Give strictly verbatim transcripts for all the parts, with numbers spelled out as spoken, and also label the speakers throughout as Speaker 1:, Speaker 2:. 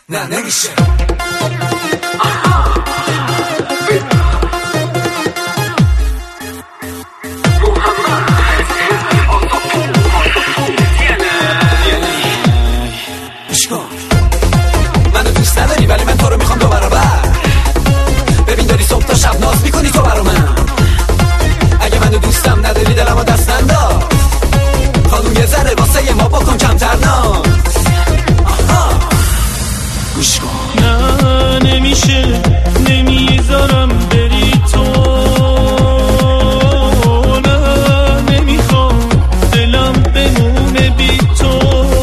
Speaker 1: نه نمیشه. منو دوست نداری ولی من تو رو میخوام دو برابر. ببین داری صبح تا شب ناز میکنی تو برا من. اگه منو دوستم نداری دلمو دست ننداز. خانوم یه ذره واسه ما بکن کمتر ناز. گوش کن.
Speaker 2: نه نمیشه نمیذارم بری تو. نه نمیخوام دلم بمونه بی تو.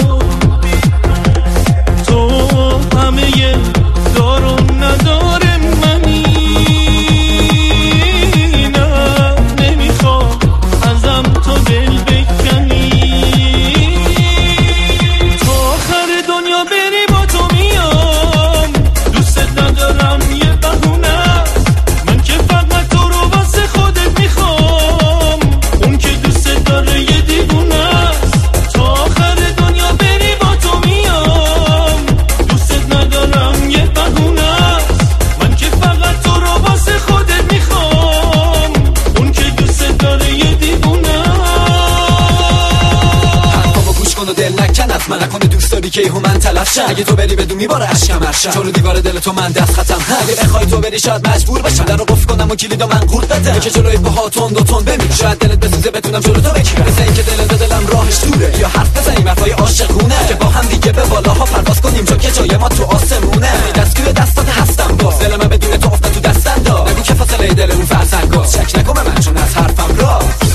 Speaker 2: تو همه دار و ندار منی. نه نمیخوام ازم تو دل بکنی. تو آخر دنیا بری با تو میام. دوست ندارم یه بهونه. من که فقط تو رو واسه خودت میخوام. اون که دوست داره یه دیوونه است. تا آخر دنیا بری با تو میام. دوست ندارم یه بهونه است. من که فقط تو رو واسه خودت میخوام. اون که دوست داره یه دیوونه است.
Speaker 1: حرفامو گوش کن و دل نکن از من. نکنه دوست داری که ایهو من تلف شم. اگه تو بری بدون میباره اشکم ارشم. چون رو دیوار دل تو من دست ختم. اگه بخوای تو بری شاید مجبور بشم در رو قفل کنم و کلیدو من قورت بدم. که جلوی پاها تند و تند بمیرم. شاید دلت بسوزه بتونم جلو تو بگیرم. مثل اینکه دل به دلم راهش دوره. یا حرف بزنیم حرفای عاشقونه که با هم دیگه به بالاها پرواز کنیم چون که جای ما تو آسمونه. دستگیر دستات هستم باز. دل من بدون تو افتاد تو دست انداز. نگو که فاصله دل اون فرسنگاست. شک نکن من چون از حرفم راست.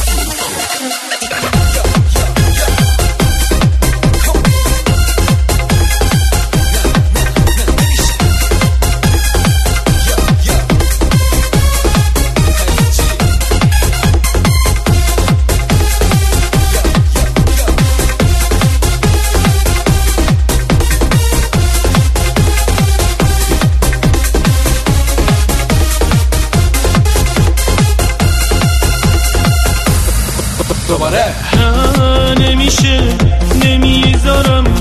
Speaker 2: دوباره نه نمیشه نمیذارم